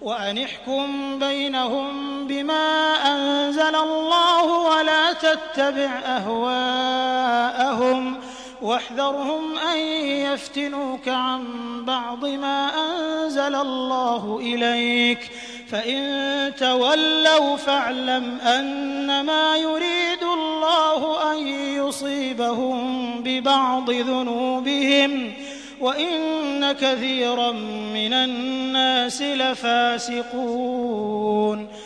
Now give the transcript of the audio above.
وأن احكم بينهم بما أنزل الله ولا تتبع أهواءهم واحذرهم أن يفتنوك عن بعض ما أنزل الله إليك فإن تولوا فاعلم أنما يريد الله أن يصيبهم ببعض ذنوبهم وإن كثيرا من الناس لفاسقون